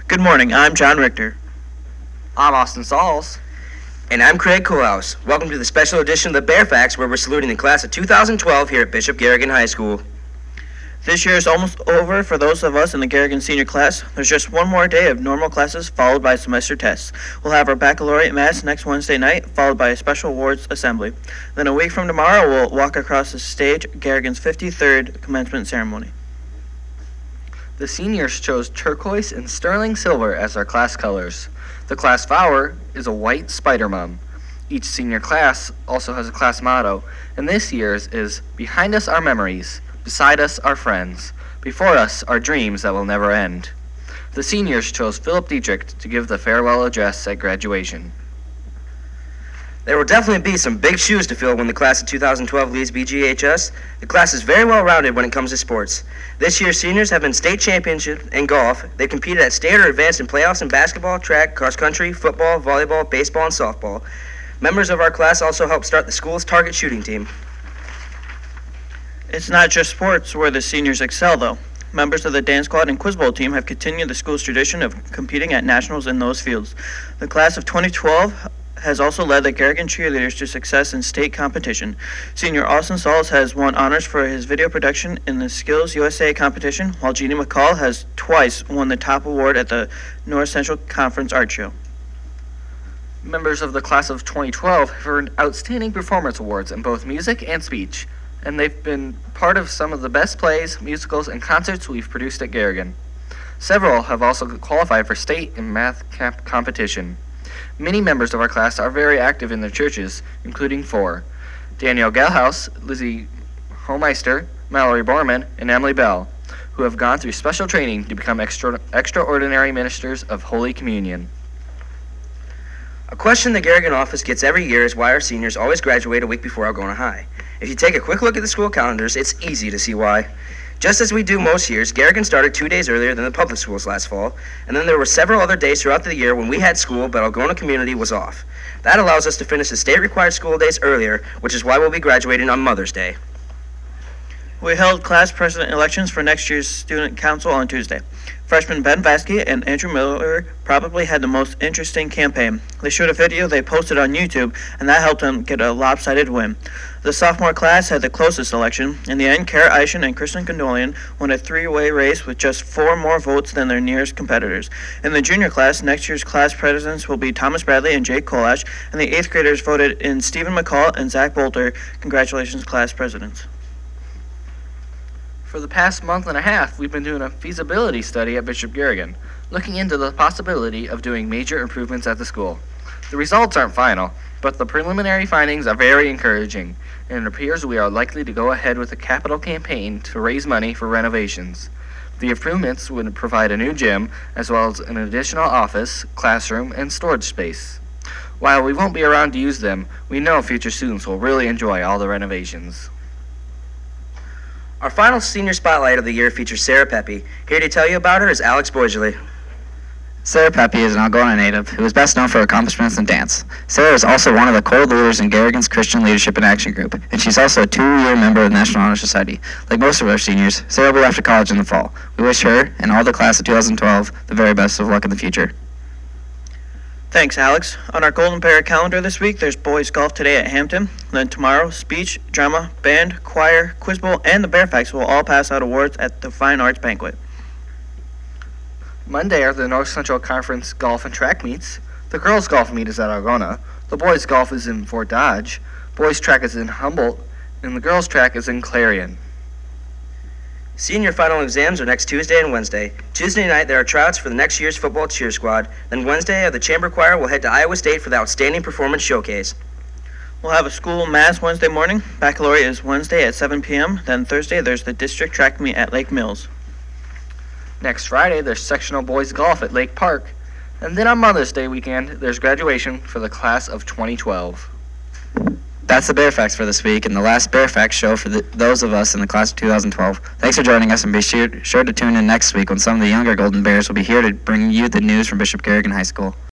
Good morning, I'm John Richter. I'm Austin Sauls. And I'm Craig Kohlhaus. Welcome to the special edition of the Bear Facts, where we're saluting the class of 2012 here at Bishop Garrigan High School. This year is almost over for those of us in the Garrigan Senior class. There's just one more day of normal classes, followed by semester tests. We'll have our baccalaureate mass next Wednesday night, followed by a special awards assembly. Then a week from tomorrow, we'll walk across the stage, Garrigan's 53rd commencement ceremony. The seniors chose turquoise and sterling silver as their class colors. The class flower is a white spider mum. Each senior class also has a class motto, and this year's is "Behind us are memories, beside us are friends, before us are dreams that will never end." The seniors chose Philip Dietrich to give the farewell address at graduation. There will definitely be some big shoes to fill when the class of 2012 leaves BGHS. The class is very well rounded when it comes to sports. This year's seniors have been state champions in golf. They've competed at state or advanced in playoffs in basketball, track, cross country, football, volleyball, baseball, and softball. Members of our class also helped start the school's target shooting team. It's not just sports where the seniors excel, though. Members of the dance squad and quiz bowl team have continued the school's tradition of competing at nationals in those fields. The class of 2012 has also led the Garrigan cheerleaders to success in state competition. Senior Austin Sauls has won honors for his video production in the Skills USA competition, while Jeannie McCall has twice won the top award at the North Central Conference Art Show. Members of the class of 2012 have earned outstanding performance awards in both music and speech, and they've been part of some of the best plays, musicals, and concerts we've produced at Garrigan. Several have also qualified for state and math competition. Many members of our class are very active in their churches, including 4: Danielle Gelhaus, Lizzie Homeister, Mallory Borman, and Emily Bell, who have gone through special training to become extraordinary ministers of Holy Communion. A question the Garrigan office gets every year is why our seniors always graduate a week before Algona High. If you take a quick look at the school calendars, it's easy to see why. Just as we do most years, Garrigan started 2 days earlier than the public schools last fall, and then there were several other days throughout the year when we had school, but Algona Community was off. That allows us to finish the state-required school days earlier, which is why we'll be graduating on Mother's Day. We held class president elections for next year's student council on Tuesday. Freshmen Ben Vasky and Andrew Miller probably had the most interesting campaign. They showed a video they posted on YouTube, and that helped them get a lopsided win. The sophomore class had the closest election. In the end, Kara Eischen and Kristen Condolian won a 3-way race with just 4 more votes than their nearest competitors. In the junior class, next year's class presidents will be Thomas Bradley and Jake Kolash, and the 8th graders voted in Stephen McCall and Zach Bolter. Congratulations, class presidents. For the past month and a half, we've been doing a feasibility study at Bishop Garrigan, looking into the possibility of doing major improvements at the school. The results aren't final, but the preliminary findings are very encouraging, and it appears we are likely to go ahead with a capital campaign to raise money for renovations. The improvements would provide a new gym, as well as an additional office, classroom, and storage space. While we won't be around to use them, we know future students will really enjoy all the renovations. Our final senior spotlight of the year features Sarah Pepe. Here to tell you about her is Alex Boisjoli. Sarah Pepe is an Algona native who is best known for her accomplishments in dance. Sarah is also one of the core leaders in Garrigan's Christian Leadership and Action Group, and she's also a 2-year member of the National Honor Society. Like most of our seniors, Sarah will be off to college in the fall. We wish her and all the class of 2012 the very best of luck in the future. Thanks, Alex. On our Golden Bear calendar this week, there's boys golf today at Hampton. Then tomorrow, speech, drama, band, choir, quiz bowl, and the Bear Facts will all pass out awards at the Fine Arts Banquet. Monday are the North Central Conference golf and track meets. The girls' golf meet is at Algona. The boys' golf is in Fort Dodge. Boys' track is in Humboldt, and the girls' track is in Clarion. Senior final exams are next Tuesday and Wednesday. Tuesday night, there are tryouts for the next year's football cheer squad. Then Wednesday, the chamber choir will head to Iowa State for the Outstanding Performance Showcase. We'll have a school mass Wednesday morning. Baccalaureate is Wednesday at 7 p.m. Then Thursday, there's the district track meet at Lake Mills. Next Friday, there's sectional boys golf at Lake Park. And then on Mother's Day weekend, there's graduation for the class of 2012. That's the Bear Facts for this week, and the last Bear Facts show for those of us in the class of 2012. Thanks for joining us, and be sure to tune in next week when some of the younger Golden Bears will be here to bring you the news from Bishop Garrigan High School.